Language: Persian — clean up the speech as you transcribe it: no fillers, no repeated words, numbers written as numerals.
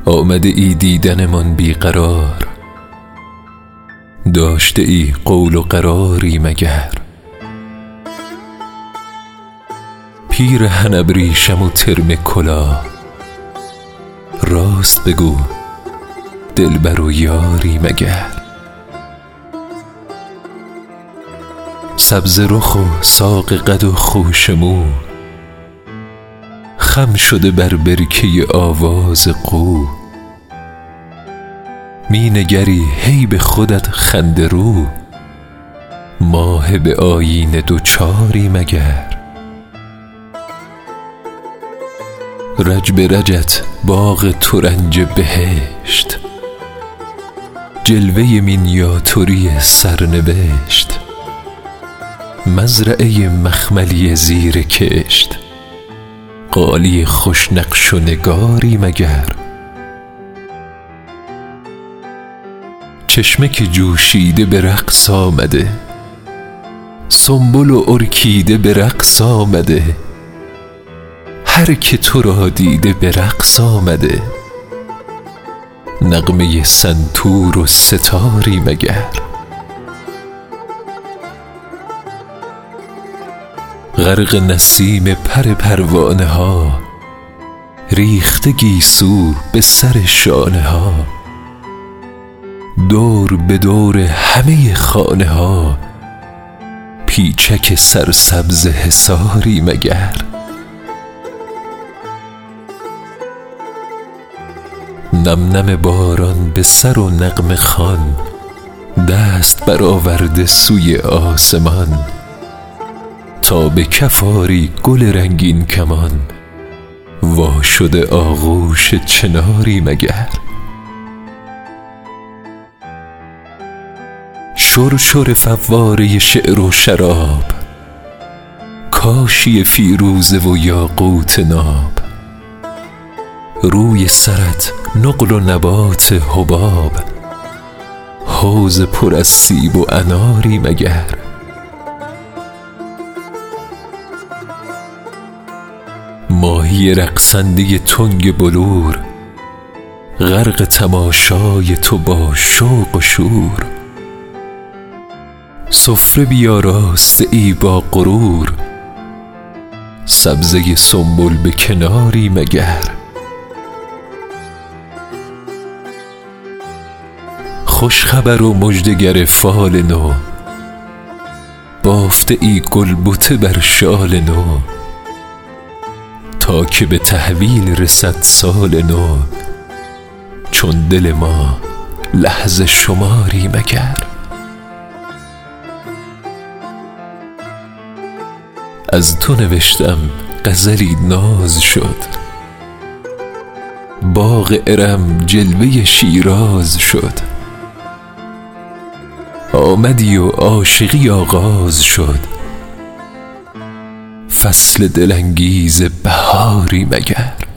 آمده ای دیدنمان بیقرار، داشته ای قول و قراری مگر؟ پیرهن ابریشم و ترم کلاه، راست بگو دلبر و یاری مگر؟ سبز رخ و ساق قد و خوش مو، خم شده بر برکه آواز قو. می نگری هی به خودت خنده رو، ماه به آیینه دوچاری مگر؟ رج به رجت باغ ترنج بهشت، جلوه مینیاتوری سرنوشت، مزرعه مخملی زیر کشت، قالی خوش نقش و نگاری مگر؟ چشمه که جوشیده به رقص آمده، سنبل و ارکیده به رقص آمده، هر که تو را دیده به رقص آمده، نغمه سنتور و ستاری مگر؟ غرق نسیم پروانه ها، ریخته گیسو به سر شانه ها، دور به دور همه خانه ها، پیچک سرسبز حصاری مگر؟ نم نم باران به سر و نغمه خوان، دست برآورده سوی آسمان، تا به کف آری گل رنگین کمان، وا شده آغوش چناری مگر؟ شرشر فواره شعر و شراب، کاشی فیروزه و یاقوت ناب، روی سرت نقل و نبات حباب، حوض پر از سیب و اناری مگر؟ ماهی رقصنده تنگ بلور، غرق تماشای تو با شوق و شور، سفره بیاراسته ای با غرور، سبزه سنبل به کناری مگر؟ خوش خبر و مژدگر فال نو، بافته ای گلبته بر شال نو، تا که به تحویل رسد سال نو، چون دل ما لحظه شماری مگر؟ از تو نوشتم غزلی ناز شد، باغ ارم جلوه شیراز شد، آمدی و عاشقی آغاز شد، فصل دلانگیز بهاری مگر؟